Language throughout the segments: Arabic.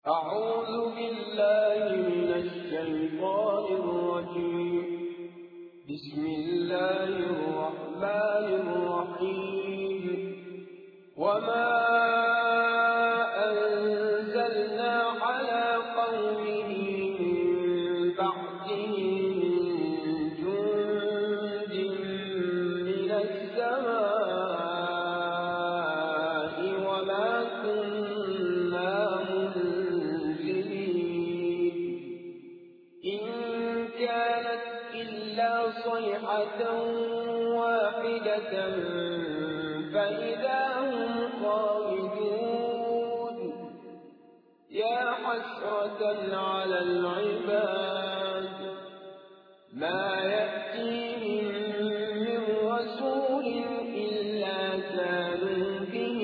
أعوذ بالله من الشيطان الرجيم. بسم الله الرحمن الرحيم. وما أنزلنا على قومه من بعده من جند من السماء وما كنا منزلين إن كانت إلا صيحة واحدة فإذا هم خامدون. يا حسرة على العباد ما يأتيهم من رسول إلا كانوا به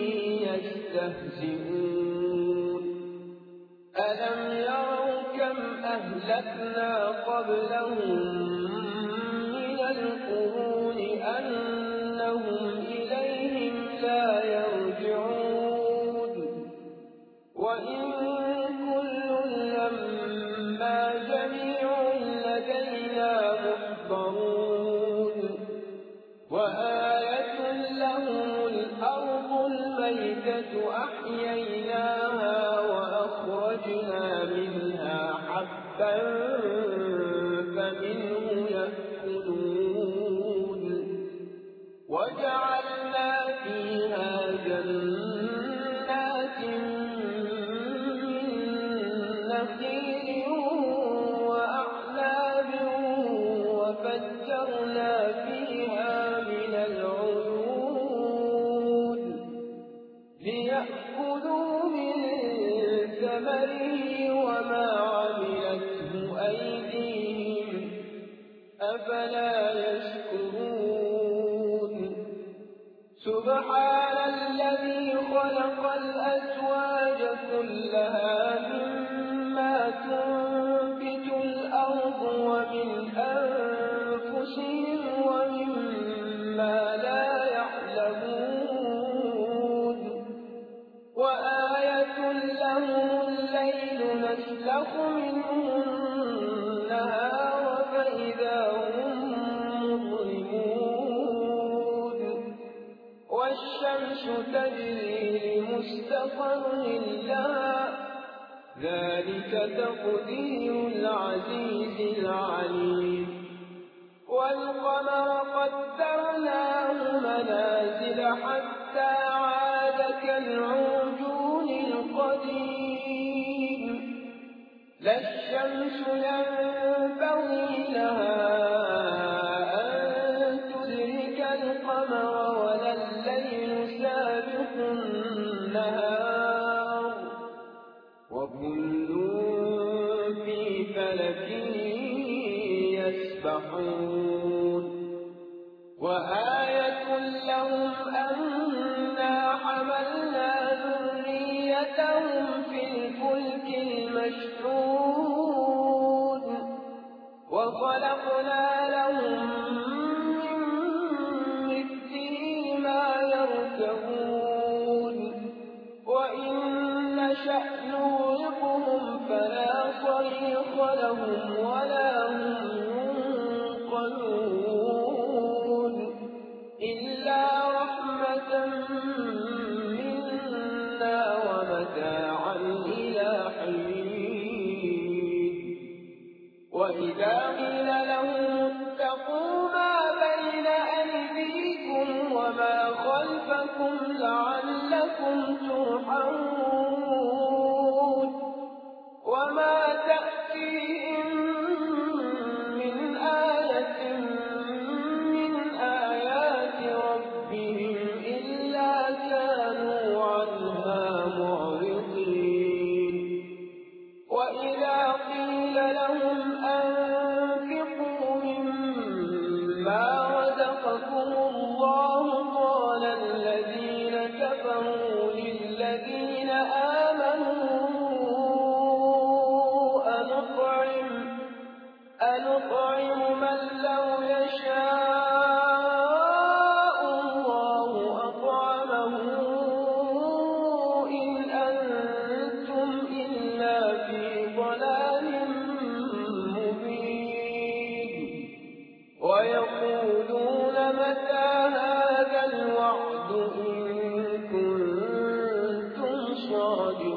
يستهزئون. ألم يروا كم أهلكنا قبلهم من القرون أنهم إليهم لا يرجعون. وإن كل لما جميع لدينا محضرون. وآية لهم الأرض الميتة أحييناها وأخرجنا منها حبا فمنه يأكلون. وجعلنا فيها جنات من نخيل وأعناب وفجرنا فيها من العيون ليأكلوا من ثمره وما عملته أيديهم أفلا يشكرون. سبحان الذي خلق الأزواج كلها مما تنبت الأرض ومن أنفسهم ومما لا يعلمون. وآية لهم الليل نسلخ منه النهار فإذا هم مظلمون. والشمس تجري لمستقر لها ذلك تقدير العزيز العليم. والقمر قدرناه منازل حتى عاد كالعرجون القديم. لا الشمس ينبغي لها أن تدرك القمر ولا الليل سابق النهار وكل في فلك يسبحون. وآية لهم أنا حملنا ذريتهم في الفلك المشحون وخلقنا لهم من مثله ما يركبون. وإن نشأ نغرقهم فلا صريخ لهم ولا هم ينقذون إلا رحمة منا ومتاعا إلى حين. وإذا قيل لهم اتقوا ما بين أيديكم وما خلفكم لعلكم ترحمون. وما تأتيهم من آية من آيات ربهم إلا كانوا عنها معرضين. وإذا قيل لهم أنفقوا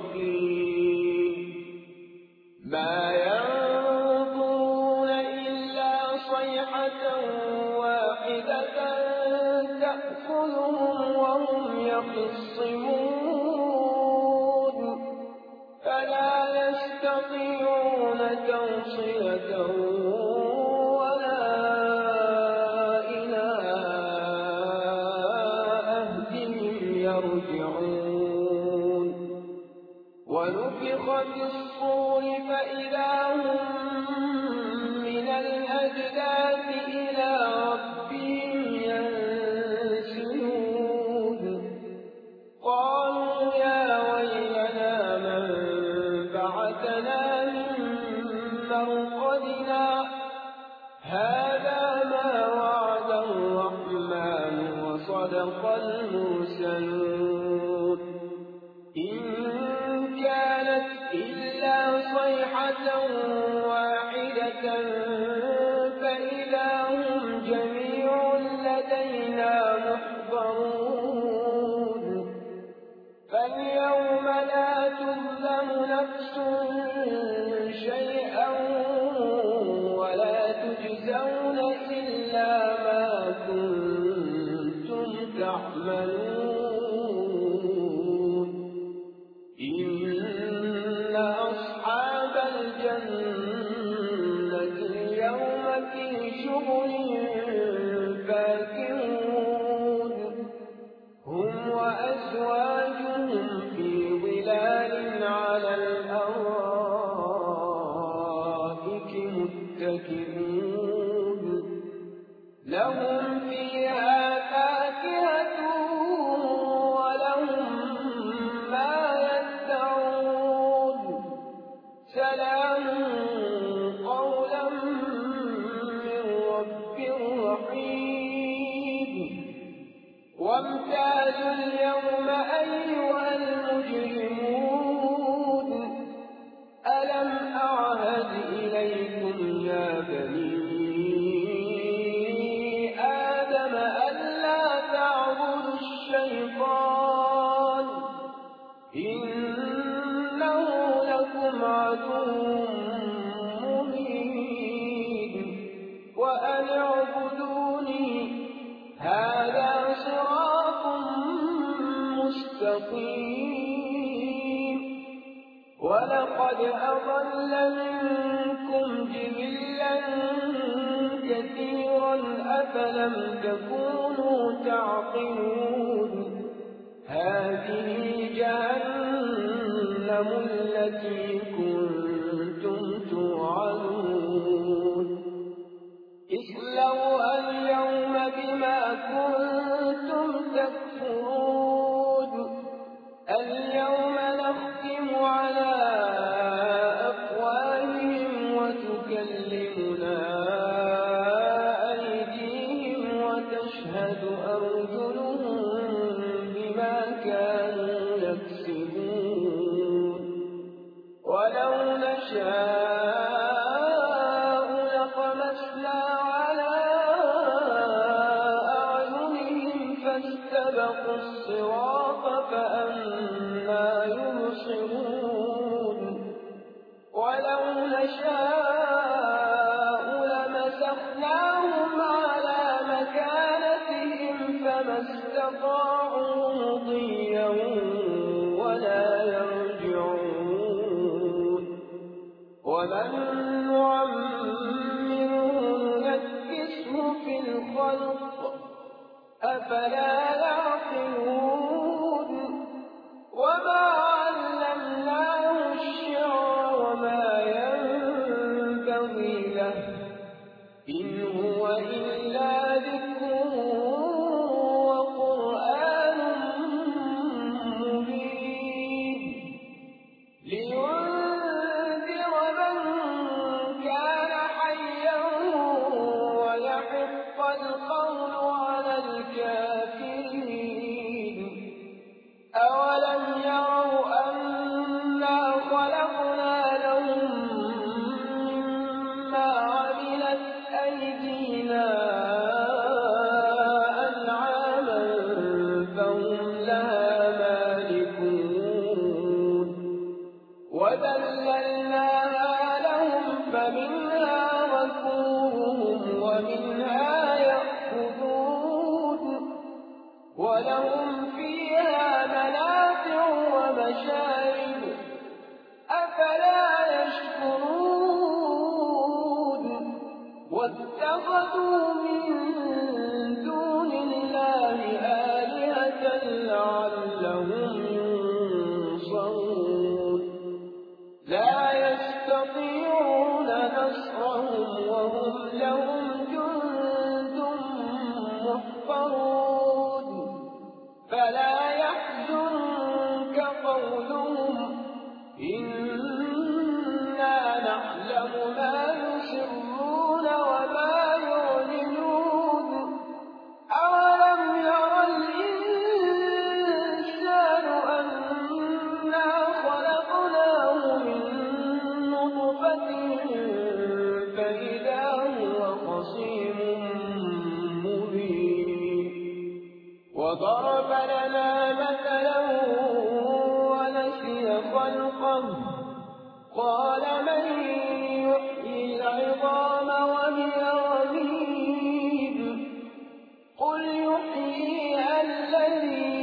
الرحيم ما ينظرون إلا صيحة واحدة تأخذهم وهم يخصمون فلا يستطيعون توصية ولا إلى أهلهم يرجعون ونفخ في الصور فإذا هم من الأجداث إلى ربهم ينسلون قالوا يا ويلنا من بعثنا من مرقدنا هذا ما وعد الرحمن وصدق المرسلون إن كانت إلا صيحة واحدة فإذا هم جميع لدينا محضرون فاليوم لا تظلم نفس شيئا ولا تجزون إلا ما كنتم تعملون إن أصحاب الجنة اليوم في شغل فاكهون هم وأزواجهم في ظلال على الأرائك متكئون لهم فيها فاكهة ولهم ما يدعون سلام قولا من رب رحيم وامتازوا اليوم أيها المجرمون ألم أعهد إليكم يا بني آدم ألا تعبدوا الشيطان إنه لكم عدو مبين وأن اعبدوني هذا صراط مستقيم ولقد أضل منكم جبلا كثيرا أفلم تكونوا تعقلون هذه جهنم التي كنتم توعدون اصلوها اليوم بما كنتم تكفرون اليوم نختم على أفواههم وتكلمنا أيديهم وتشهد أرجلهم بما كانوا يكسبون ولو نشاء لطمسنا على أعينهم فاستبقوا الصراط فأنى يبصرون ولو نشاء لمسخناهم على مكانتهم فما استطاعوا مضيا ولا يرجعون ومن نعمره ننكسه في الخلق أفلا يعقلون وما علمناه الشعر وما ينبغي له إن هو إلا ذكر وقرآن مبين لينذر من كان حيا ويحق القول على الكافرين أولم يروا أنا خلقنا لهم مما عملت أيدينا أنعاما فهم لها مالكون وَذَلَّلْنَاهَا لَهُمْ فَمِنْهَا رَكُوبُهُمْ وَمِنْهَا يَأْكُلُونَ وَلَهُمْ فِيهَا مَنَافِعُ وَمَشَارِبُ ۖ أَفَلَا يَشْكُرُونَ وَاتَّخَذُوا مِن دُونِ اللَّهِ آلِهَةً لَّعَلَّهُمْ يُنصَرُونَ لَا يَسْتَطِيعُونَ نَصْرَهُمْ وَهُمْ لَهُمْ جُندٌ مُّحْضَرُونَ فَلَا يَحْزُنكَ قَوْلُهُمْ ۘ إِنَّا نَعْلَمُ مَا يُسِرُّونَ وَمَا يُعْلِنُونَ أَوَلَمْ يَرَ الْإِنسَانُ أَنَّا خَلَقْنَاهُ مِن نُّطْفَةٍ فَإِذَا هُوَ خَصِيمٌ مُّبِينٌ وَضَرَبَ لَنَا مَثَلًا وَنَسِيَ خَلْقَهُ قَالَ مَن يُحْيِي الْعِظَامَ وَهِيَ رَمِيمٌ قُلْ يُحْيِيهَا الَّذِي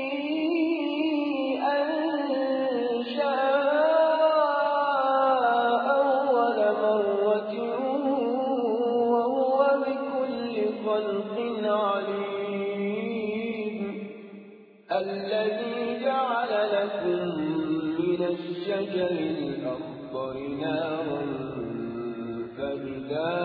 أَنشَأَهَا أَوَّلَ مَرَّةٍ وَهُوَ بِكُلِّ خَلْقٍ عَلِيمٌ الَّذِي جَعَلَ لَكُم مِّنَ الشَّجَرِ الْأَخْضَرِ نَارًا فَإِذَا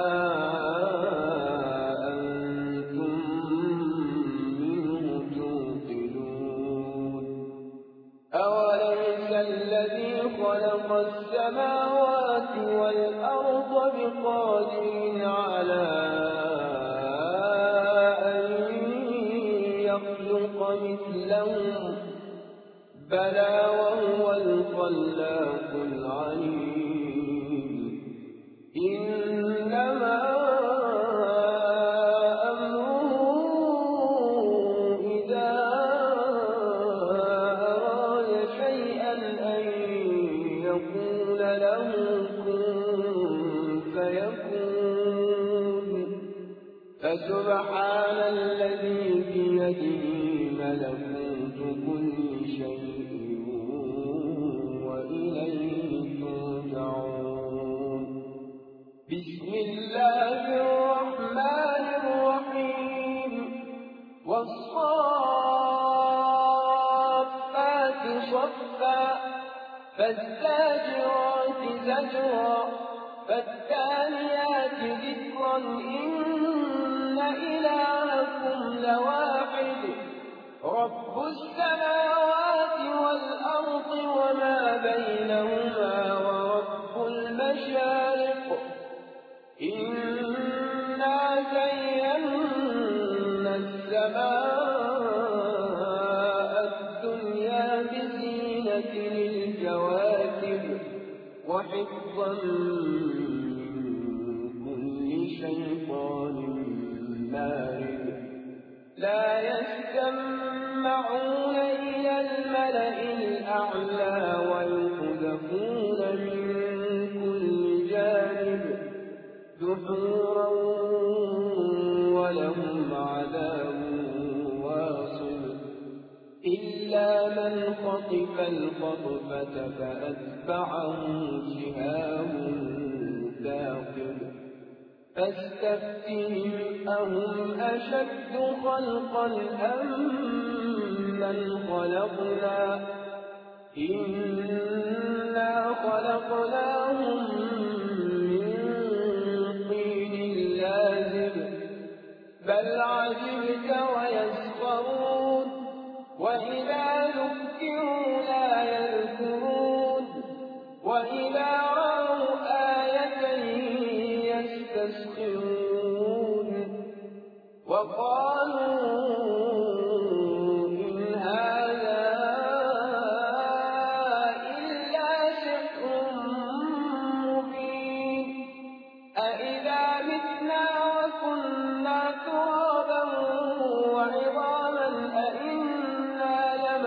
أَنتُم مِّنْهُ تُوقِدُونَ أَوَلَيْسَ الَّذِي خَلَقَ السَّمَاوَاتِ وَالْأَرْضَ بِقَادِرٍ عَلَىٰ أَن يَخْلُقَ مِثْلَهُم ۚ بَلَىٰ وَهُوَ الْخَلَّاقُ الْعَلِيمُ إِنَّمَا أَمْرُهُ إِذَا أَرَادَ شَيْئًا أَن يَقُولَ لَهُ كُن فَيَكُونُ فَسُبْحَانَ الَّذِي بِيَدِهِ مَلَكُوتُ كُلِّ شَيْءٍ وَإِلَيْهِ تُرْجَعُونَ بِسْمِ اللَّهِ الرَّحْمَٰنِ الرَّحِيمِ وَالصَّافَّاتِ صَفًّا فَالزَّاجِرَاتِ زَجْرًا فَالتَّالِيَاتِ ذِكْرًا إِنَّ إِلَٰهَكُمْ لَوَاحِدٌ رَّبُّ السَّمَاوَاتِ وَالْأَرْضِ وَمَا بَيْنَهُمَا وَرَبُّ الْمَشَارِقِ إِنَّا زَيَّنَّا السَّمَاءَ الدُّنْيَا بِزِينَةٍ لِّلْكَوَاكِبِ وَحِفْظًا مِّن كُلِّ شَيْطَانٍ مَّارِدٍ لَّا يَسَّمَّعُونَ إِلَى الْمَلَإِ الْأَعْلَىٰ وَيُقْذَفُونَ مِن كُلِّ جَانِبٍ دُحُورًا وَلَهُمْ عَذَابٌ وَاصِبٌ إِلَّا مَنْ خَطِفَ الْخَطْفَةَ فَأَتْبَعَهُ شِهَابٌ ثَاقِبٌ فَاسْتَفْتِهِمْ أَهُمْ أَشَدُّ خَلْقًا أَم مَّنْ خَلَقْنَا ۚ إِنَّا خَلَقْنَاهُم مِّن طِينٍ لَّازِبٍ بَلْ عَجِبْتَ وَيَسْخَرُونَ وَإِذَا ذُكِّرُوا لَا يَذْكُرُونَ وَإِذَا رَأَوْا آيَةً يَسْتَسْخِرُونَ وَقَالُوا إِنْ هَٰذَا إِلَّا سِحْرٌ مُّبِينٌ أَإِذَا مِتْنَا وَكُنَّا تُرَابًا وَعِظَامًا أَإِنَّا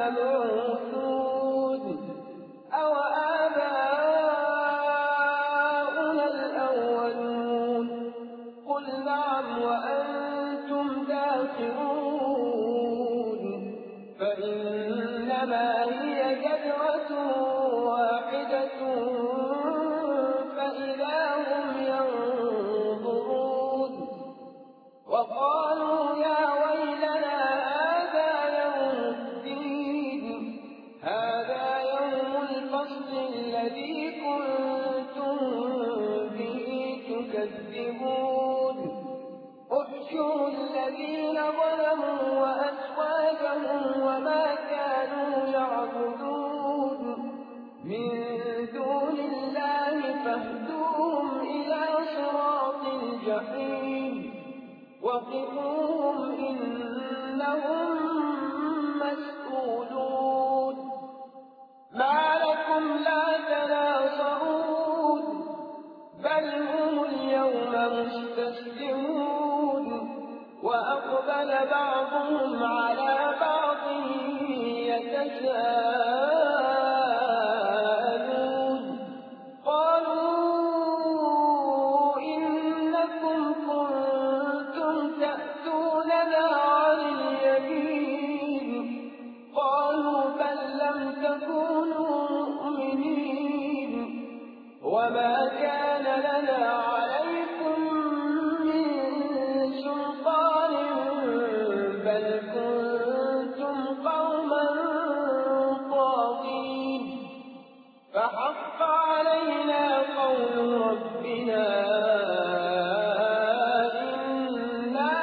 الذي كنتم به تكذبون احشروا الذين ظلموا وأزواجهم وما كانوا يعبدون من دون الله فاهدوهم إلى صراط الجحيم وقفوهم إنهم مسؤولون ما لكم لا تناصرون بل هم اليوم مستسلمون وأقبل بعضهم على بعض يتساءلون قالوا إنكم كنتم تأتوننا عن اليمين قالوا بل لم تكونوا مؤمنين وما كان لنا عليكم من سلطان بل كنتم قوما طاغين فحق علينا قول ربنا إنا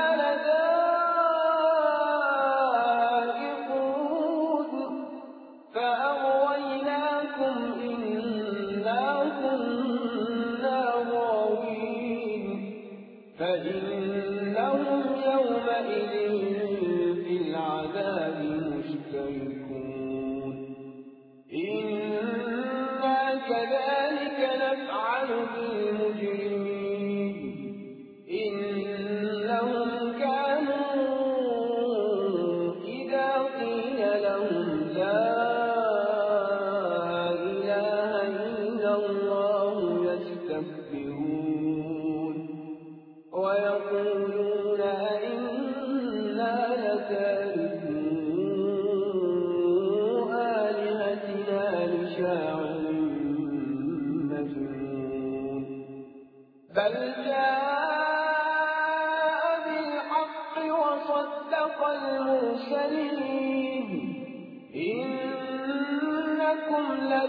لذائقون فأغويناكم إنا كنا غاوين فإنهم يومئذ في العذاب مشتركون إنا كذلك نفعل بالمجرمين إنهم كانوا إذا قيل لهم لا إله إلا الله يستكبرون ويقولون أئنا لتاركو آلهتنا لشاعر مجنون بل جاء بالحق وصدق المرسلين إنكم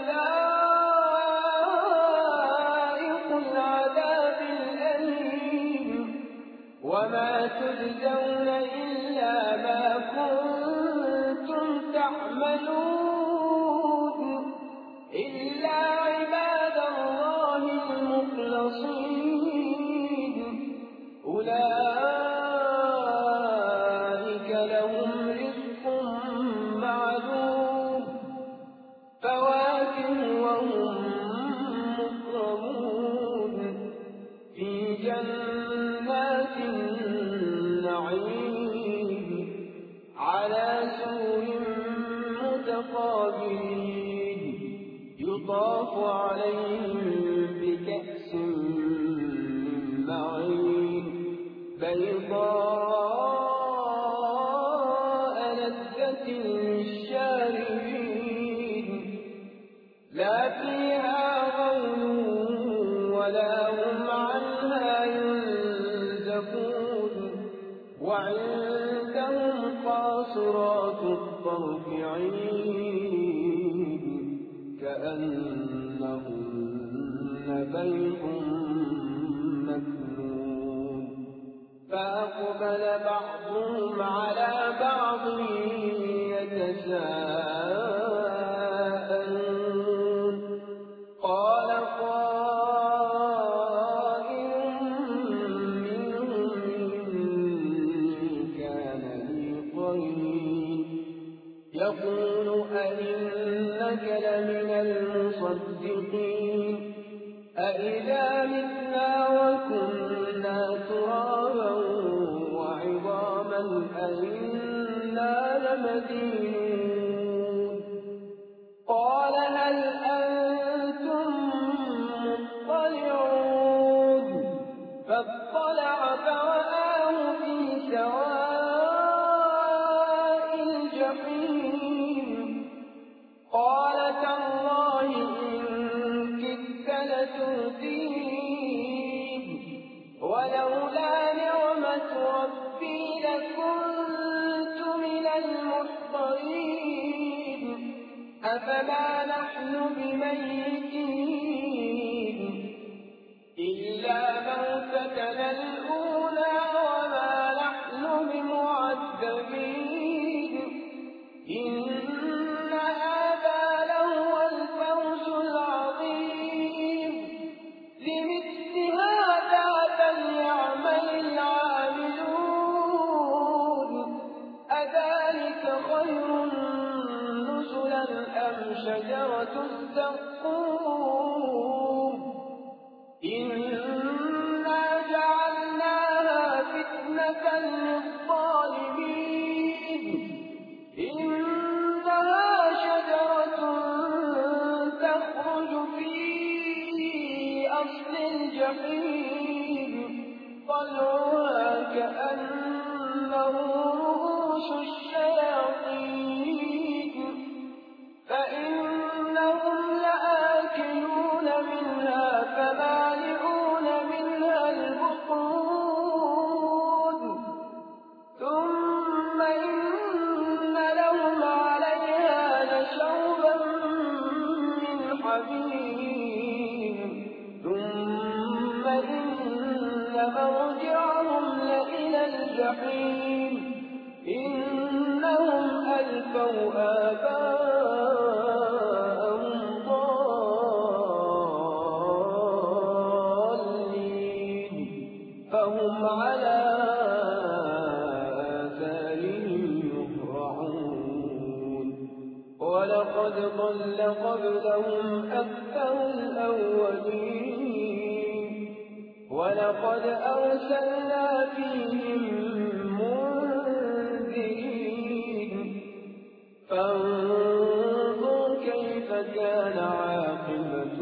لذائق العذاب الأليم وما تجزون إلا ما كنتم تعملون إلا عباد الله المخلصين أولئك لهم رزق معلوم فواكه وهم مكرمون في جنات النعيم على سرر متقابلين يطاف عليهم بكأس من معين بيضاء لذة للشاربين لا فيها غول ولا هم عنها ينزفون وعندهم قاصرات الطرف عين كأنهن بيض مكنون فأقبل بعضهم على بعض يتساءلون قال قائل منهم إني كان لي قرين يقول أئنك لمن المصدقين أإذا متنا وكنا ترابا وعظاما أئنا لمدينون قال هل أنتم مطلعون فاطلع فرآه في سواء الجحيم قال تالله إن كدت لتردين ولولا نعمة ربي لكنت من المحضرين فما نحن بميتين إلا موتتنا الأولى وما نحن بمعذبين إن هذا لهو الفوز العظيم لمثل هذا فليعمل العاملون أذلك خير نزلا أم شجرة الزقوم إنا جعلناها فتنة للظالمين إنها شجرة تخرج في أصل الجحيم طلعها كأنه رؤوس الشياطين فإنهم لآكلون منها فمالئون منها البطون ثم إن لهم عليها لشوبا من حميم ثم إن مرجعهم لإلى الجحيم إنهم ألفوا آباءهم ضالين فهم على آثارهم يهرعون ولقد ضل قبلهم أكثر الأولين ولقد أرسلنا فيهم منذرين فانظر كيف كان عاقبة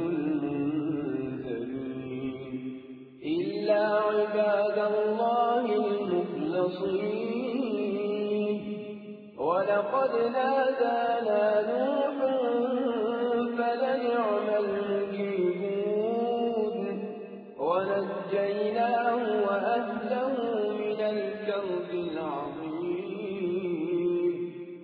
المنذرين إلا عباد الله المخلصين ولقد نادانا نوح فلنعم المجيبون ونجيناه وأهله من الكرب العظيم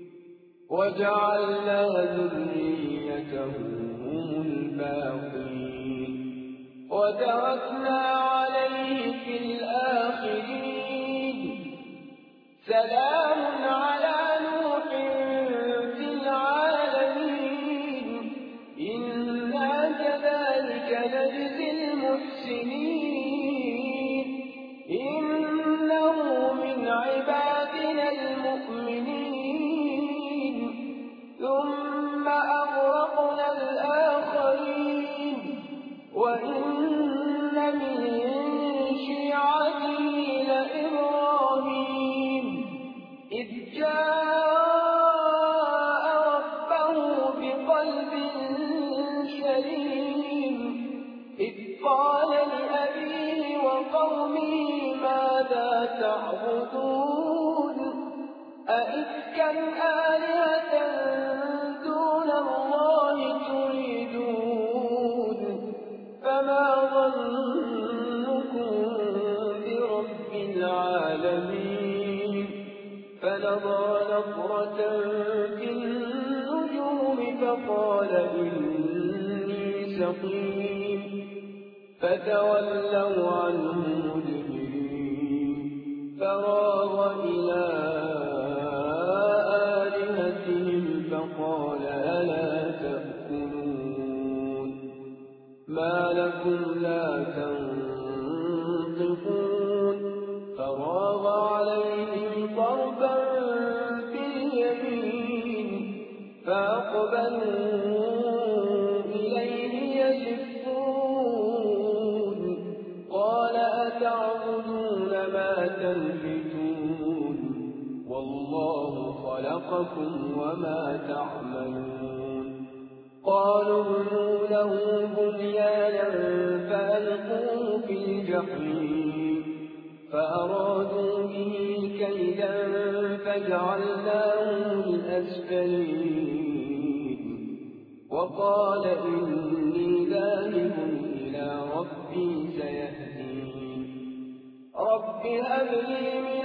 وجعلنا ذريته هم الباقين وتركنا عليه في الآخرين سلام على نوح في العالمين إنا كذلك نجزي المحسنين إنه من عبادنا المؤمنين ثم أغرقنا الآخرين وإن من شيعته لإبراهيم إذ جاء ربه بقلب سليم إذ قال لأبيه وقومه ماذا تعبدون أئفكا آلهة دون الله تريدون فما ظنكم برب العالمين فنظر نظرة في النجوم فقال إني سقيم فتولوا عنه مدبرين فراغ إلى آلهتهم فقال ألا تأكلون ما لكم لا تنطقون فراغ عليهم ضربا باليمين فأقبلوا إليه يزفون قال أتعبدون ما تنحتون والله خلقكم وما تعملون قالوا ابنوا له بنيانا فألقوه في الجحيم فأرادوا به كيدا فجعلناهم الأسفلين وقال إني ذاهب إلى ربي سيهدين رب هب لي من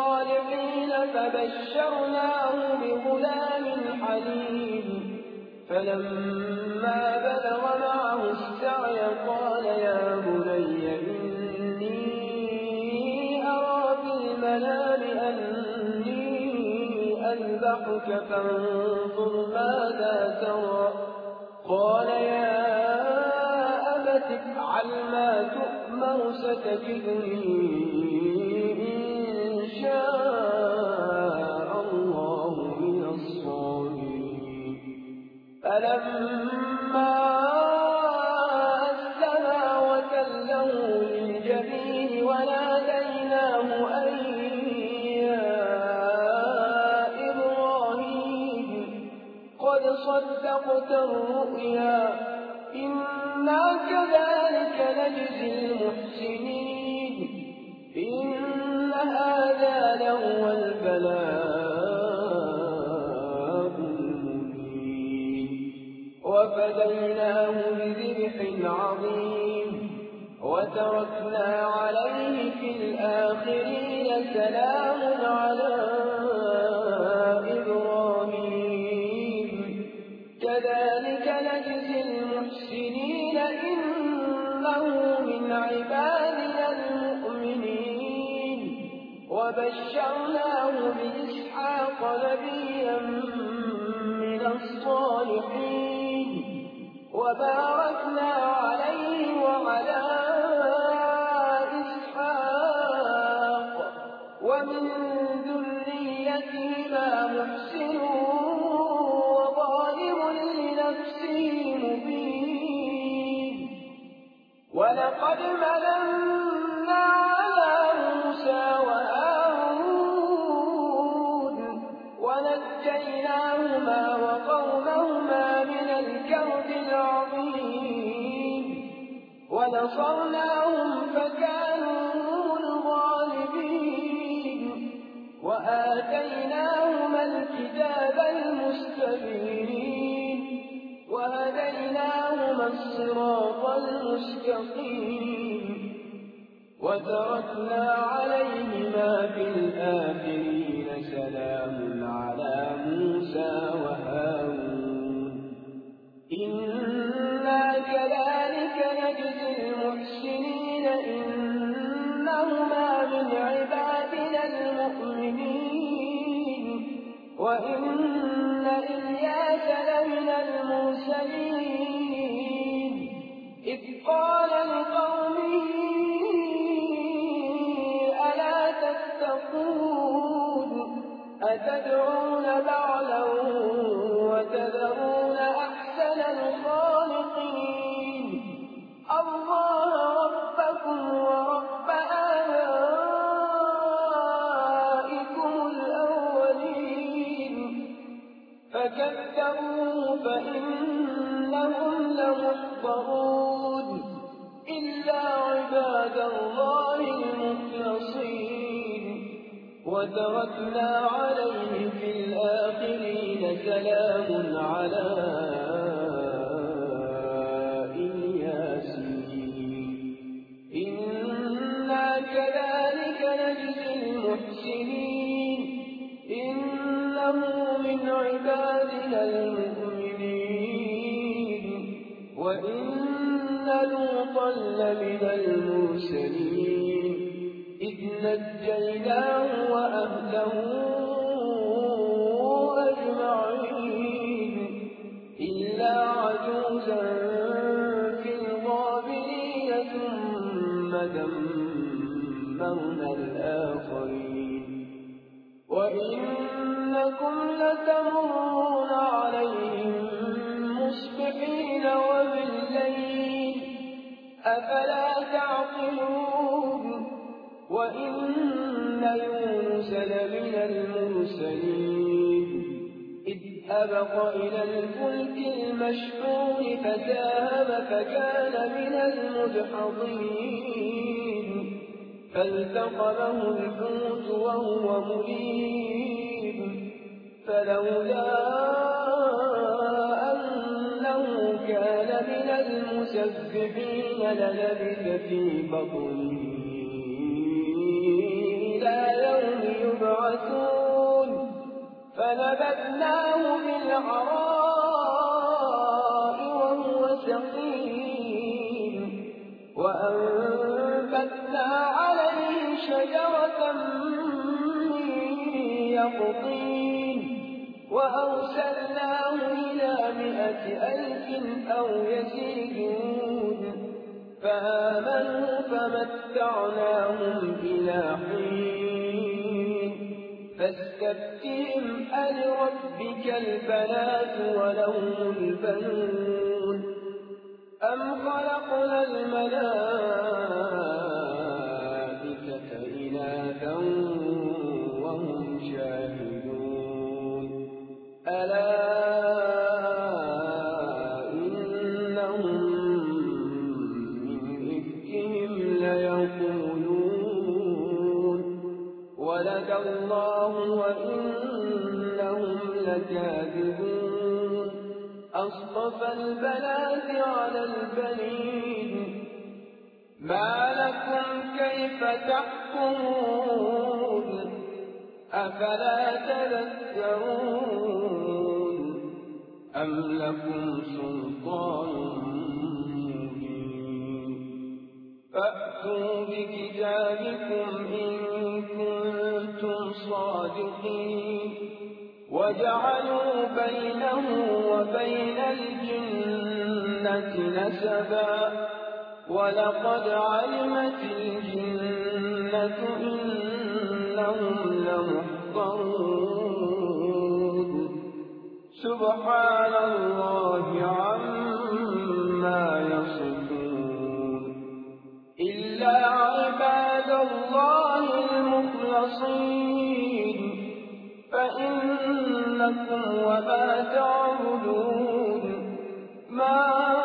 الصالحين فبشرناه بغلام حليم فلما بلغ معه السعي قال يا بني إني أرى في المنام أني أذبحك فانظر ماذا ترى قال يا أبت افعل ما تؤمر ستجدني إن شاء الله من الصابرين فلما أسلما وتله للجبين وناديناه أن يا إبراهيم قد صدقت الرؤيا إنا كذلك نجزي المحسنين إن هذا لهو البلاء المبين وفديناه بذبح عظيم وتركنا عليه في الآخرين سلام على إبراهيم كذلك نجزي المحسنين إنه من عبادنا المؤمنين وبشرناه بإسحاق نبيا من الصالحين وباركنا عليه وعلى إسحاق ومن ذريتهما محسن وظالم لنفسه مبين ولقد مننا على موسى وهارون ونجيناهما وقومهما من الكرب العظيم ونصرناهم فكانوا هم الغالبين وآتيناهما الكتاب المستبين وهديناهما الصراط المستقيم وتركنا عليهما في الآخرين سلام على موسى وهارون إنا كذلك نجزي المحسنين إنهما من عبادنا المؤمنين وإن إلياس لمن المرسلين إذ قال لقومه ألا تتقون أتدعون بعلا وتذرون أحسن الخالقين الله ربكم ورب آبائكم الأولين فكذبوه فإنهم لمحضرون إلا عباد الله المخلصين وتركنا عليه في الآخرين سلام على الياسين إنا كذلك نجزي المحسنين إنه من عبادنا المؤمنين وإن لوطا لمن المرسلين إذ نجيناه وأهله أجمعين إلا عجوزا في الغابرين ثم دمرنا الآخرين وإنكم لتمرون عليهم مصبحين وبالليل أفلا تعقلون وإن يونس لمن المرسلين إذ أبق إلى الفلك المشحون فساهم فكان من المدحضين فالتقمه الحوت وهو مليم فلولا أنه كان من المسبحين للبث في بطنه إلى يوم يبعثون فنبذناه بالعراء سقيم وأنبتنا عليه شجرة من يقطين وأرسلناه إلى 100,000 أو يزيدون فآمنوا فمتعناهم إلى حين فاستفتهم ألربك البنات ولهم البنون أم خلقنا الملائكة إناثا وهم شاهدون ألا إنهم من إفكهم ليقولون ولد الله وإنهم لكاذبون أصطفى البنات على البنين ما لكم كيف تحكمون أفلا تذكرون أم لكم سلطان مبين فأتوا بكتابكم إن كنتم صادقين وجعلوا بينه وبين الجنة نسبا ولقد علمت الجنة إنهم لمحضرون سبحان الله عما يصفون إلا عباد الله المخلصين فإنكم وما تعبدون ما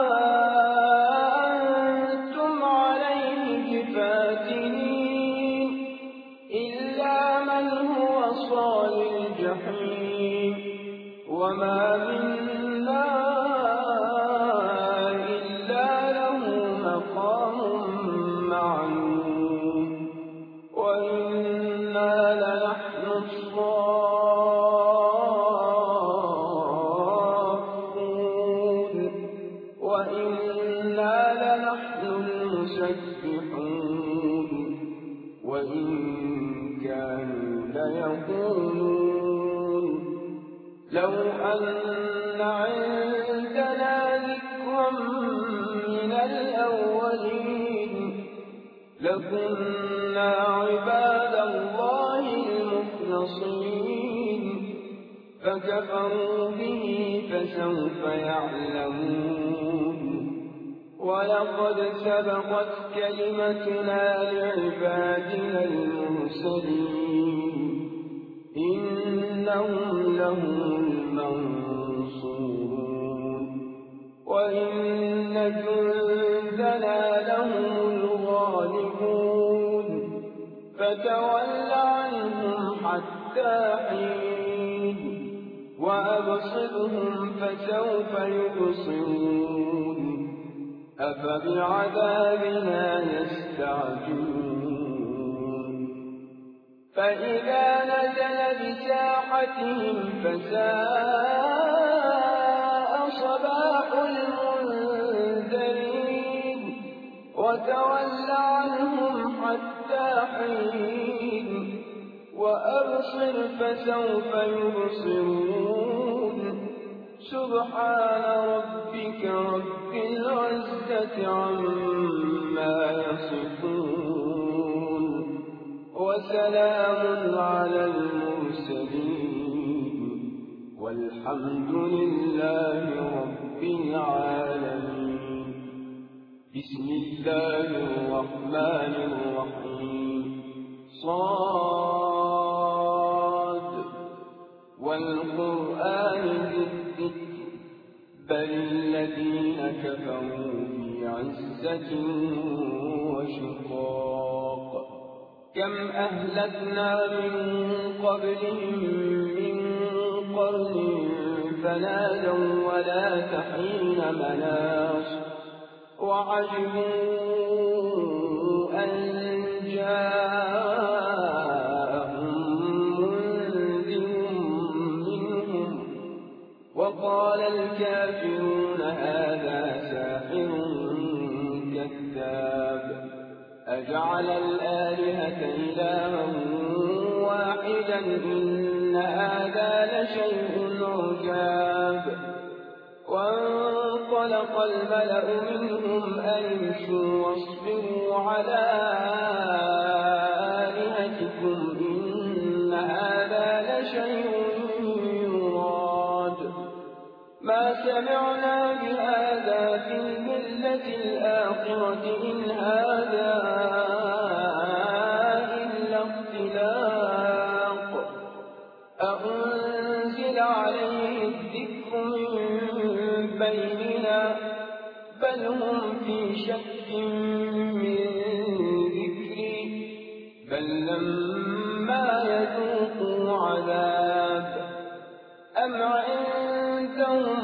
أنتم عليه بفاتنين إلا من هو صال الجحيم وما منا إلا له مقام معلوم وإنا لنحن الصافون وإنا لنحن المسبحون وإن كانوا ليقولون لو أن عندنا ذكرا من الأولين لكنا عباد الله المخلصين فكفروا به فسوف يعلمون ولقد سبقت كلمتنا لعبادنا المرسلين إنهم لهم المنصورون وإن جندنا لهم الغالبون فتول عنهم حتى حين وأبصرهم فسوف يبصرون أفبعذابنا يستعجلون فإذا نزل بساحتهم فساء صباح المنذرين وتول عنهم حتى حين وأبصر فسوف يبصرون سبحان ربك رب العزة عما يصفون وسلام على المرسلين والحمد لله رب العالمين بسم الله الرحمن الرحيم صاد والقرآن ذي الذكر بل الذين كفروا في عزة وشقاق كم أهلكنا من قبلهم من قرن فنادوا ولا تحين مناص وعجبوا أن جاءهم منذر منهم وقال الكافرون هذا ساحر أجعل الآلهة إلها واحدا إن هذا لشيء عجاب وانطلق الملأ منهم أن امشوا واصبروا على آلهتكم إن هذا لشيء يراد ما سمعنا بهذا في الملة الآخرة إن هذا إلا اختلاق أأنزل عليه الذكر من بيننا بل هم في شك من ذكري بل لما يذوقوا عذاب أم عندهم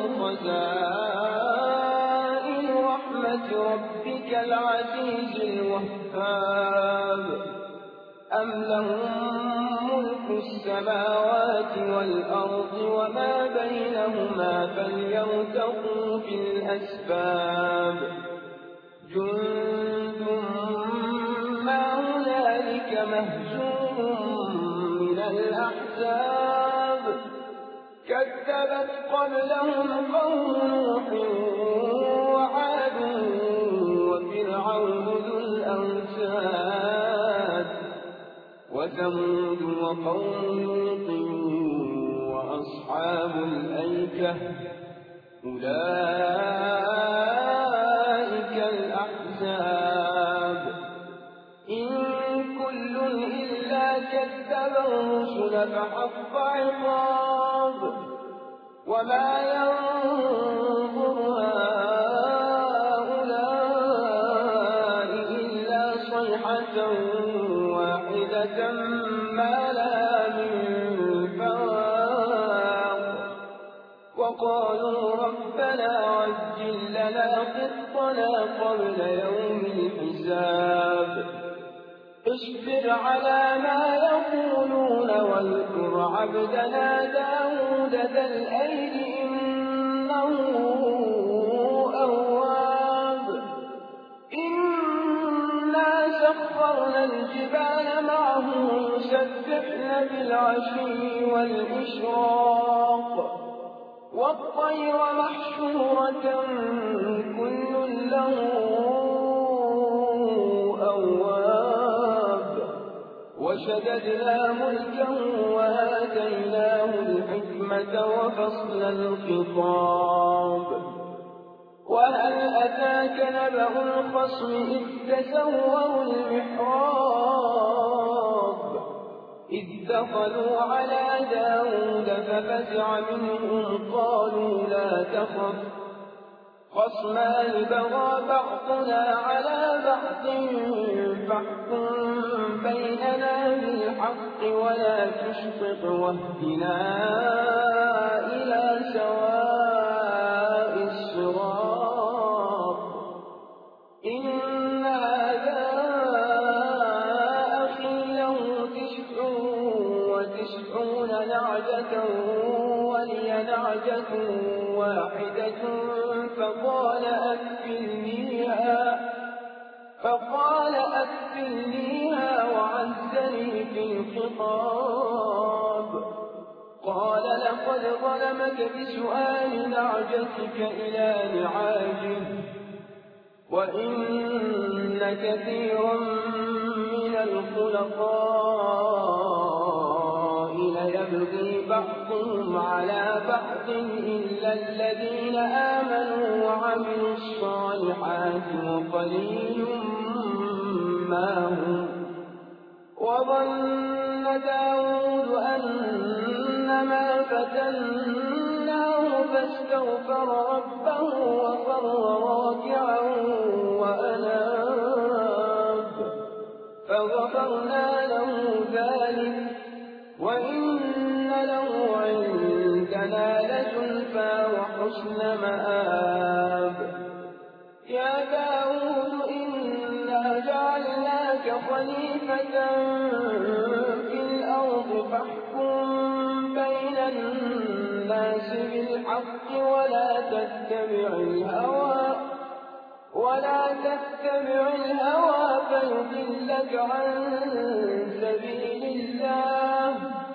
خزائن رحمة ربك العزيز الوهاب أم لهم ملك السماوات والأرض وما بينهما فليرتقوا في الأسباب جند ما هنالك مهزوم من الأحزاب كذبت قبلهم قوم نوح وعاد وفرعون ذو الأوتاد وثمود وقوم لوط وأصحاب الأيكة أولئك الأحزاب إن كل إلا كذب الرسل فحق عقاب وما ينظر هؤلاء إلا صيحة واحدة ما لها من فواق وقالوا ربنا عجل لنا قطنا قبل يوم الحساب اصبر على ما يقولون واذكر عبدنا داود ذا الأيد إنه أواب إنا سخرنا الجبال معه يسبحن بالعشي والإشراق والطير محشورة كل له أواب وشددنا ملكه وآتيناه الحكمة وفصل الخطاب وهل أتاك نبأ الخصم إذ تسوروا المحراب إذ دخلوا على داود ففزع منهم قالوا لا تخف خصمان بغى بعضنا على بعض فاحكم بيننا بالحق ولا تشطط واهدنا إلى سواء الصراط إن هذا أخي له 99 نعجة ولي نعجة واحدة فقال أكفلنيها وعزني في الخطاب قال لقد ظلمك بسؤال نعجتك إلى نعاجه وإن كثيرا من الخلطاء ليبغي بعضهم على بعض إلا الذين آمنوا وعملوا الصالحات وقليل ما هم وظن داود أنما فتناه فاستغفر ربه وخر راكعا وأناب فغفرنا له ذلك وإن له عندنا لزلفى وحسن مآب يا داود إنا جعلناك خليفة في الأرض فاحكم بين الناس بالحق ولا تتبع ولا تتبع الهوى فيضلك عن سبيل الله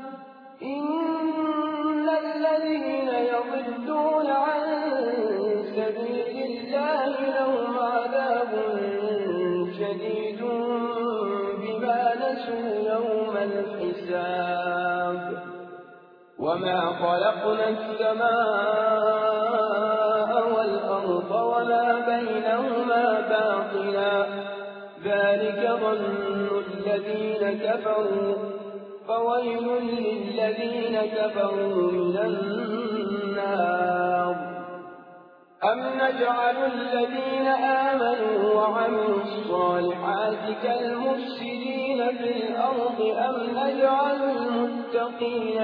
إن الذين يضلون عن سبيل الله لهم عذاب شديد بما نسوا يوم الحساب وما خلقنا السماء والأرض وما بينهما باطلا ذلك ظن الذين كفروا فويل للذين كفروا من النار أم نجعل الذين آمنوا وعملوا الصالحات كالمفسدين في الأرض أم نجعل المتقين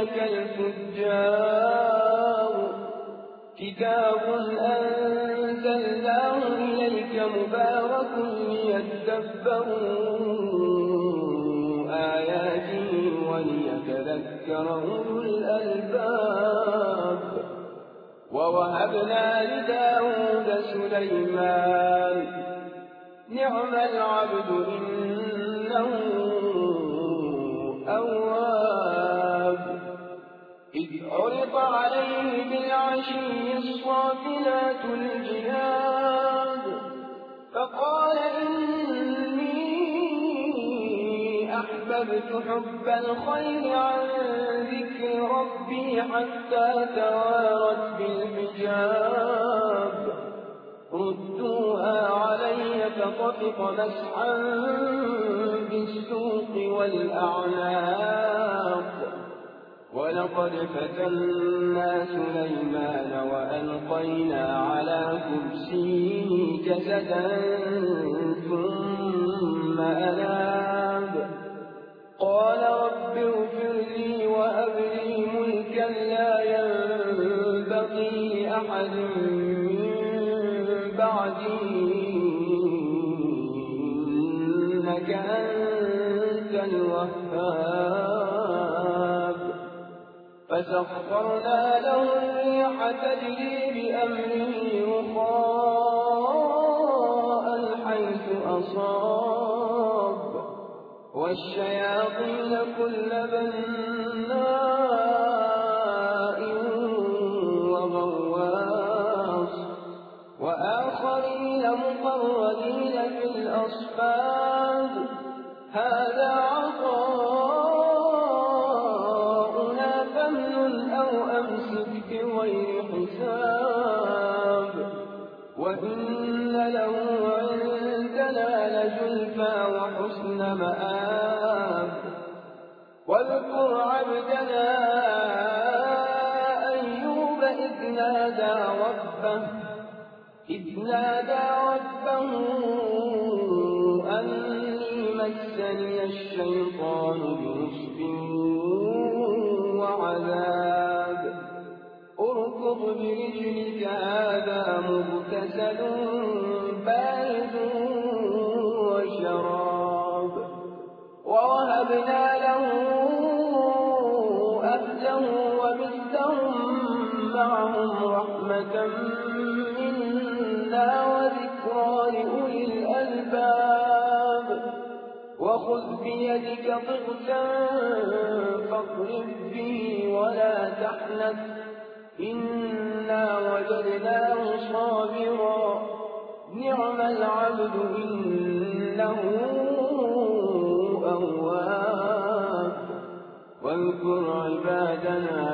كالفجار كتاب أنزلناه إليك مبارك ليدبروا آياته وليتذكر أولو الألباب ووهبنا لداود سليمان نعم العبد إنه أواب إذ عرض عليه بالعشي الصافنات الجياد فقال إني أحببت حب الخير عن ذكر ربي حتى توارت بالحجاب ردوها علي فطفق مسحا بالسوق والأعناق ولقد فتنا سليمان وألقينا على كرسيه جسدا ثم أناب قال رب اغفر لي وهب لي ملكا لا ينبغي لأحد من بعدي إنك أنت الوهاب فسخرنا له الريح تجري بأمره رخاء حيث أصاب والشياطين كل بناء وغواص وآخرين مقرنين في الأصفاد هذا عطاؤنا فامنن أو أمسك بغير حساب وإن له عندنا لزلفى وحسن مآب واذكر عبدنا أيوب إذ نادى ربه أني مسني الشيطان بنصب وعذاب اركض برجلك هذا مغتسل بارد وشراب ووهبنا له أهله ومثلهم معهم رحمة منا وذكرى لأولي الألباب وخذ بيدك ضغثا فاضرب به ولا تحنث إنا وجدناه صابرا نعم العبد إنه أواب واذكر عبادنا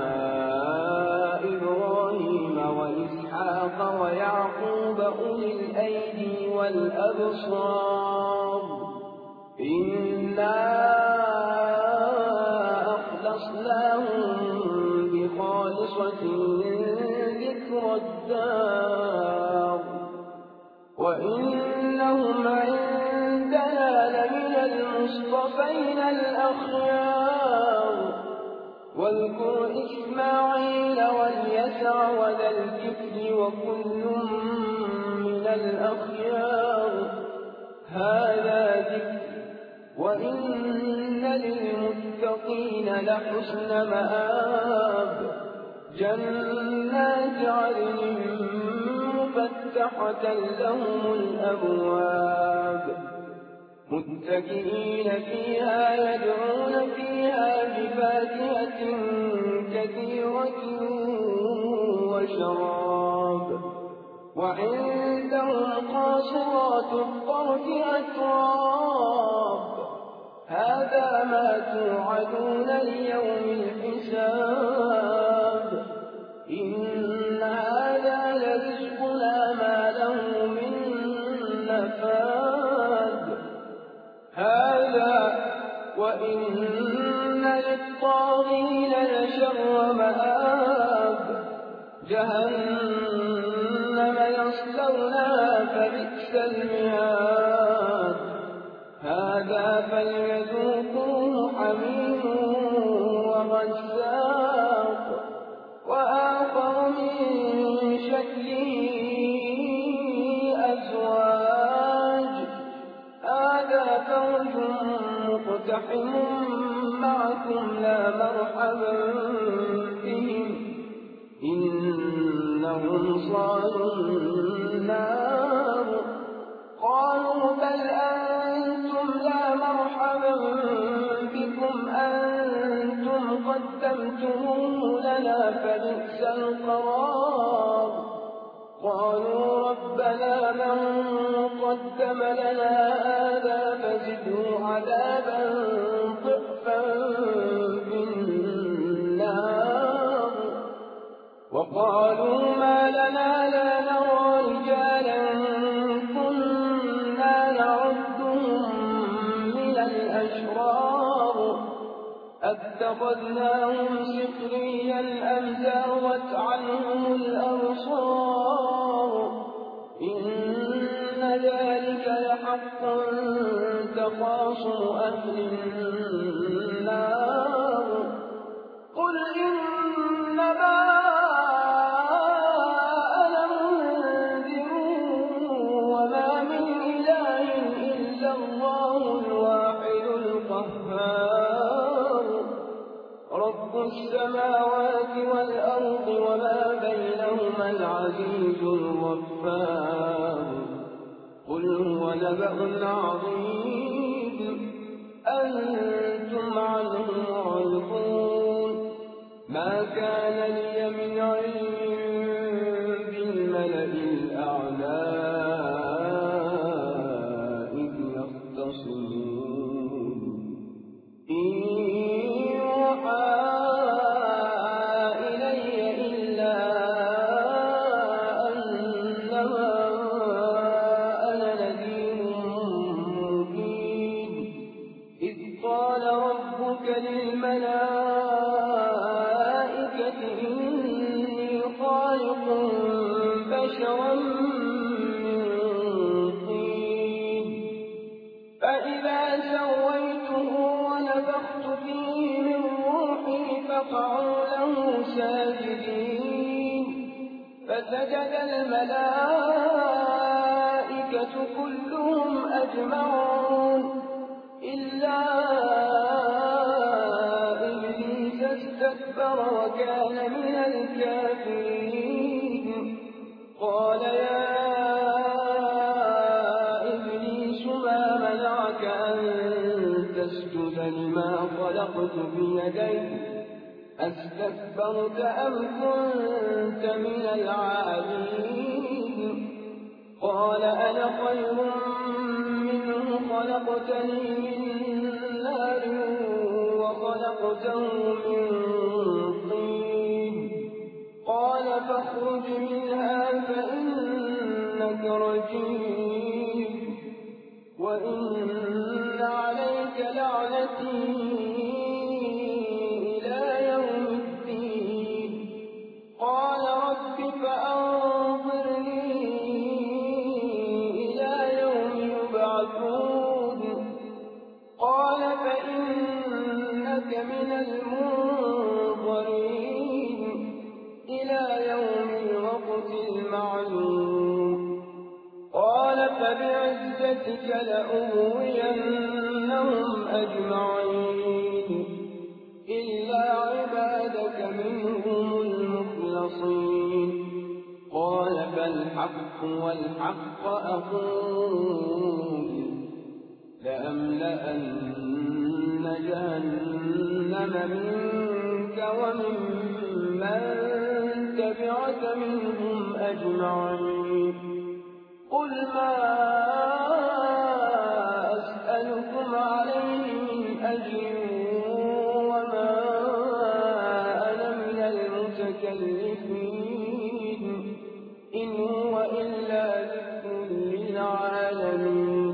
إبراهيم وإسحاق ويعقوب أولي الأيدي والأبصار إنا أخلصناهم بخالصة ذكر الدار وإنهم عندنا لمن المصطفين الأخيار واذكر إسماعيل واليسع وذا الكفل وكل من الأخيار هذا ذكر وإن للمتقين لحسن مآب جنات عدن مفتحة لهم الأبواب متكئين فيها يدعون فيها بفاكهة كثيرة وشراب وعندهم قاصرات الطرف أتراب هذا ما توعدون ليوم الحساب إن هذا لرزقنا ما له من نفاد هذا وإن للطاغين لشر مآب جهنم يصلونها فبئس المهاد هذا فليذوقوه حميم وغساق وآخر من شكله أزواج هذا فوج مقتحم معكم لا مرحبا بهم إنهم صالوا النار قالوا بل أنتم لا مرحبا بكم أنتم قدمتموه لنا فبئس القرار قالوا ربنا من قدم لنا هذا فزده عذابا ضعفا في النار وقالوا ما لنا لا نرى رجالا كنا نعدهم من الأشرار أتخذناهم سخريا أم زاغت عنهم الأبصار إن ذلك لحق تخاصم أهل النار قل إنما أنا منذر وما من إله إلا الله الواحد القهار رب السماوات والأرض وما بينهما العزيز الغفار قل هو نبأ عظيم أنتم عنه معرضون ما كان لي من علم بالملأ الأعلى إذ يختصمون إن يوحى إلي إلا أنما أنا نذير مبين إذ قال ربك للملائكة إني خالق بشرا من طين فإذا سويته ونفخت فيه من روحي فقعوا له ساجدين فسجد الملائكة كلهم أجمعون إلا إبليس استكبر وكان من الكافرين قال يا إبليس ما منعك أن تسجد لما خلقت بيدي أستكبرت أم كنت من العالين قال أنا خير منه خلقتني من نار وخلقته من طين قال فاخرج منها فإنك رجيم وإن عليك لعنتي إلى يوم الدين قال رب فأنظرني إلى يوم يبعثون قال فإنك من المنظرين إلى يوم الوقت المعلوم قال فبعزتك لأغوينهم أجمعين إلا عبادك منهم المخلصين قال بل الحق والحق أقول لأملأن جهنم منك وممن تبعك منهم أجمعين قل ما أسألكم عليه من أجر وما أنا من المتكلفين إن هو إلا ذكر للعالمين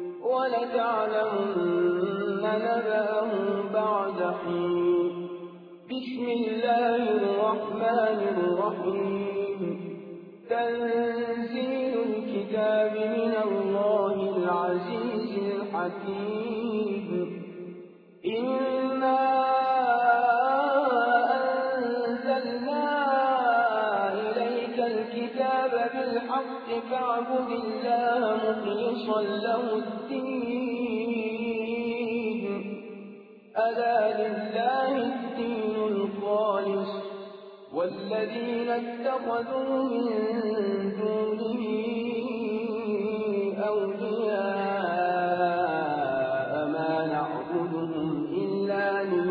ولتعلمن نبأه بعد حين بسم الله الرحمن الرحيم تنزيل الكتاب من الله العزيز الحكيم إنا أنزلنا إليك الكتاب بالحق فاعبد الله مخلصا له الدين ألا لله الدين الخالص والذين اتخذوا من دونه أولياء ما نعبدهم إلا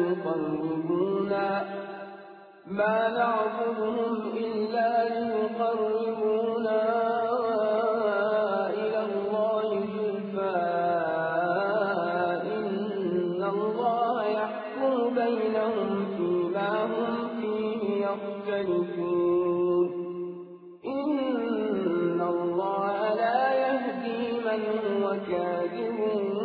ليقربونا إلى الله زلفى إن الله يحكم بينهم فيما هم فيه يختلفون إن الله لا يهدي من هو كاذب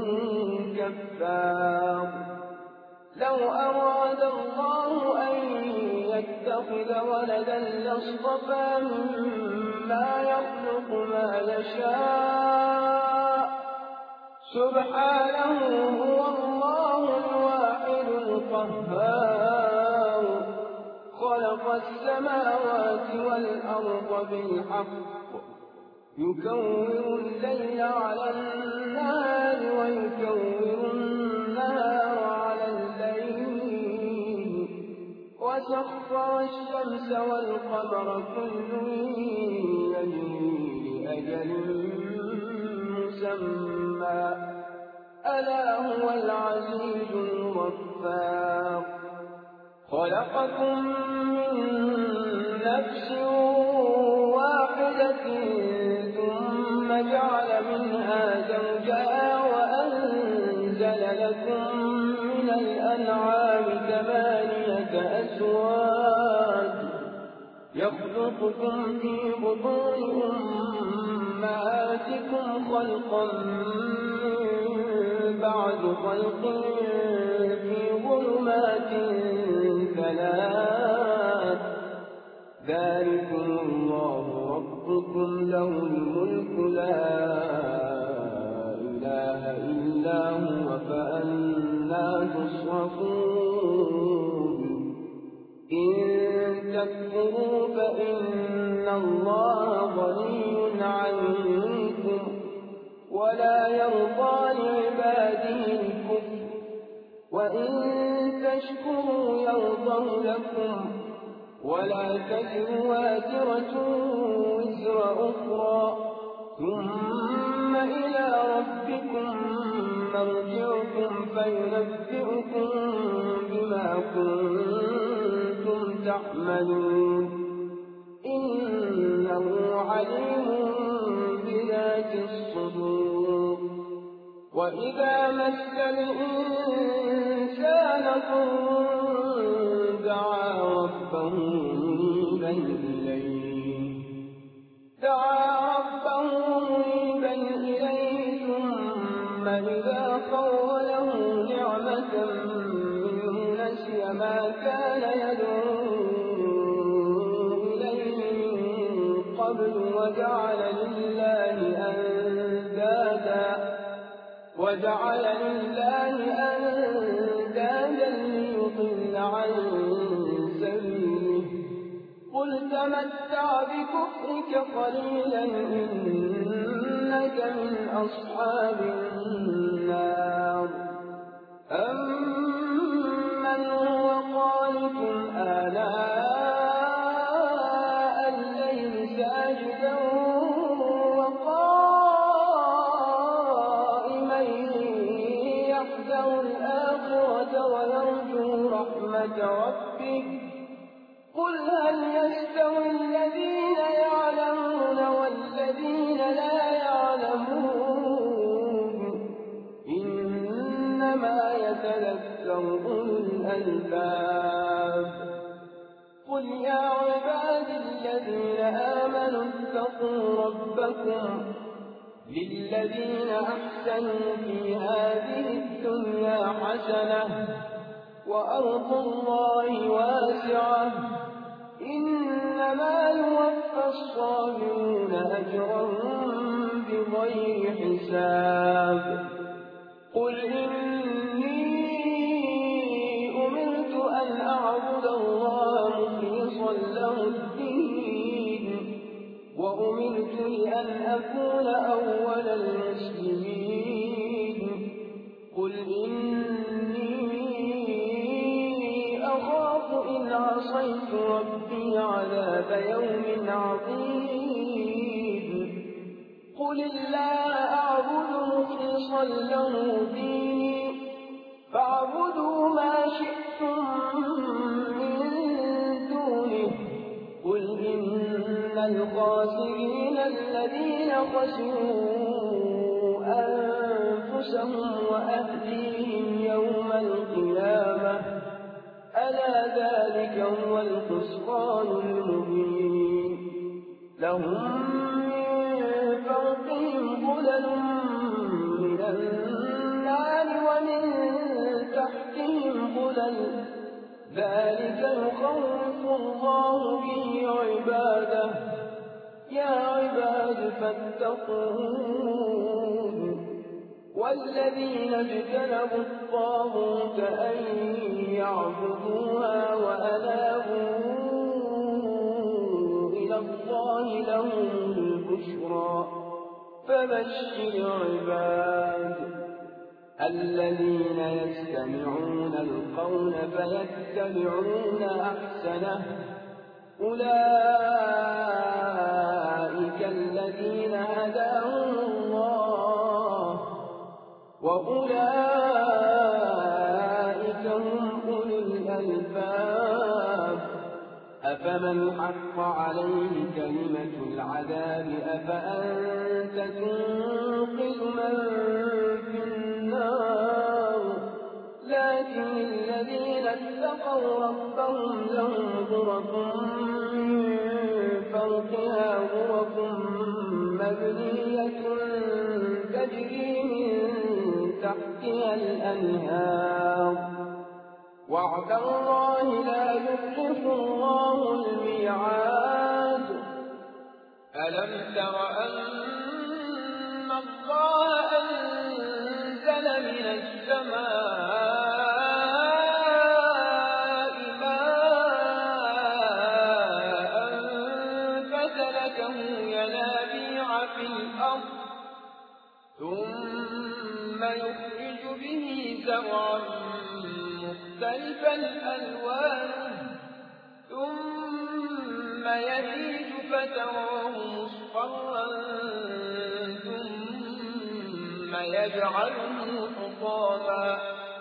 كفار لو أراد الله أن يتخذ ولدا لاصطفى مما يخلق ما يشاء سبحانه هو الله الواحد القهار خلق السماوات والأرض بالحق يكور الليل على النهار ويكور النهار على الليل وسخر الشمس والقمر كل يجري لأجل مسمى ألا هو العزيز الغفار خلقكم من نفس واحدة ثم جعل منها زوجها وأنزل لكم من الأنعام 8 أزواج يخلقكم في بطون أمهاتكم خلقا من بعد خلق في ظلمات 3 ذلكم الله ربكم له الملك لا إله إلا هو فأنى تصرفون إن تكفروا فإن الله غني عنكم ولا يرضى لعباده الكفر وإن تشكروا يرضه لكم ولا تزر وازرة وزر أخرى ثم إلى ربكم مرجعكم فينبئكم بما كنتم تعملون إنه عليم بذات الصدور وإذا مس الإنسان ضر دعا ربه منيبا إليه ثم إذا خوله نعمة منه نسي ما كان يدعو إليه من قبل وجعل لله أندادا ليضل عن سبيله قل تمتع بكفرك قليلا إنك من أصحاب النار أمن هو قانت آلاء الليل ساجدا ربه قل هل يستوي الذين يعلمون والذين لا يعلمون إنما يتذكر أولو الألباب قل يا عبادي الذين آمنوا اتقوا ربكم للذين أحسنوا في هذه الدنيا حسنة وأرض الله واسعة إنما يوفى الصابرون أجرهم بغير حساب قل إني أمرت أن أعبد الله مخلصا له الدين وأمرت لأن أكون أول المسلمين قل إني أخاف إن عصيت ربي عذاب يوم عظيم قل الله أعبد مخلصا له ديني فاعبدوا ما شئتم من دونه قل إن الخاسرين الذين خسروا أنفسهم وأهليهم يوم القيامة ألا ذلك هو الخسران المبين لهم من فوقهم ظلل من النار ومن تحتهم ظلل ذلك يخوف الله به عباده يا عباد فاتقون والذين اجتنبوا الطاغوت أن يعبدوها وأنابوا إلى الله لهم البشرى فبشر عباد الذين يستمعون القول فيتبعون أحسنه أولئك الذين هداهم الله وأولئك هم أولو الألباب أفمن حق عليه كلمة العذاب أفأنت تنقذ من في النار لكن الذين اتقوا ربهم لهم غرف من فوقها غرف مبنية تجري من تحتها الأنهار وعد الله لا يخلف الله الميعاد ألم تر أن الله أنزل من السماء ماء فسلكه ينابيع في الأرض ثم يخرج به زرعا مختلفا ألوانه ثم يهيج فتراه مصفرا ثم يجعله حطاما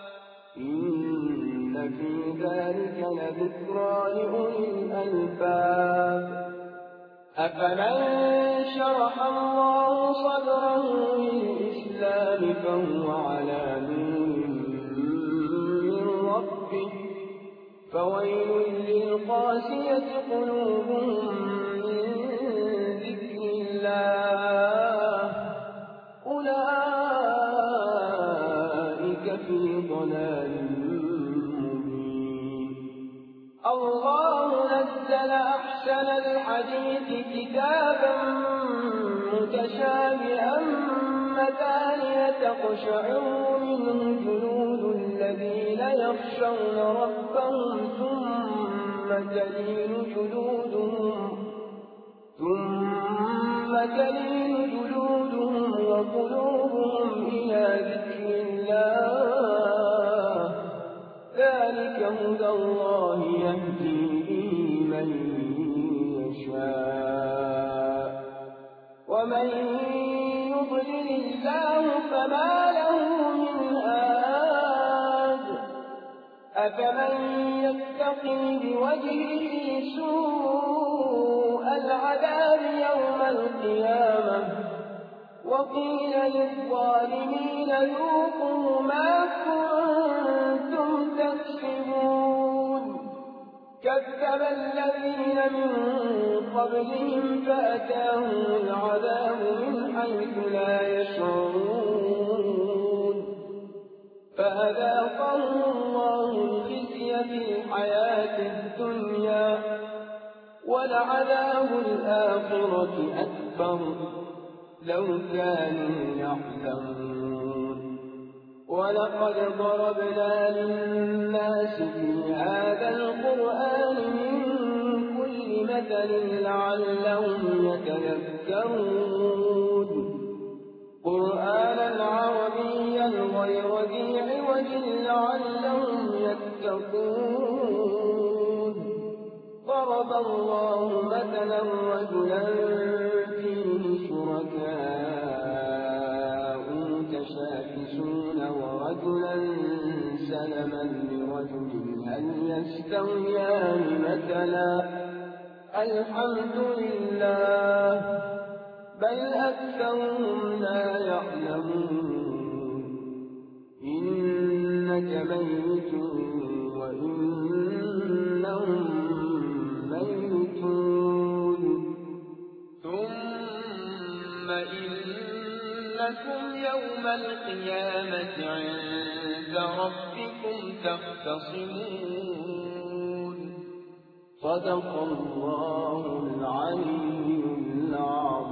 إن في ذلك لذكرى لأولي الألباب أفمن شرح الله صدره للإسلام فهو على نور من ربه فويل للقاسية قلوبهم من ذكر الله أولئك في ضلال مبين الله نزل أحسن الحديث كتابا متشابها مثانية تقشعر منه جلود الذين يخشون ربهم ثم تلين جلودهم وقلوبهم إلى ذكر الله ذلك هدى الله يهدي به من يشاء ومن يضلل الله فما له من هاد أفمن يتقي بوجهه سوء العذاب يوم القيامة وقيل للظالمين ذوقوا ما كنتم تكسبون كذب الذين من قبلهم فأتاهم العذاب من حيث لا يشعرون فأذاقهم الله الخزي في الحياة الدنيا ولعذاب الآخرة أكبر لو كانوا يعلمون ولقد ضربنا للناس في هذا القرآن من كل مثل لعلهم يتذكرون قرآنا عربيا غير ذي عوج لعلهم يتقون ضرب الله مثلا رجلا فيه شركاء متشاكسون ورجلا سلما لرجل هل يستويان مثلا الحمد لله بل أكثرهم لا يعلمون إنك ميت وإنهم ميتون ثم إنكم يوم القيامة عند ربكم تختصمون صدق الله العلي العظيم.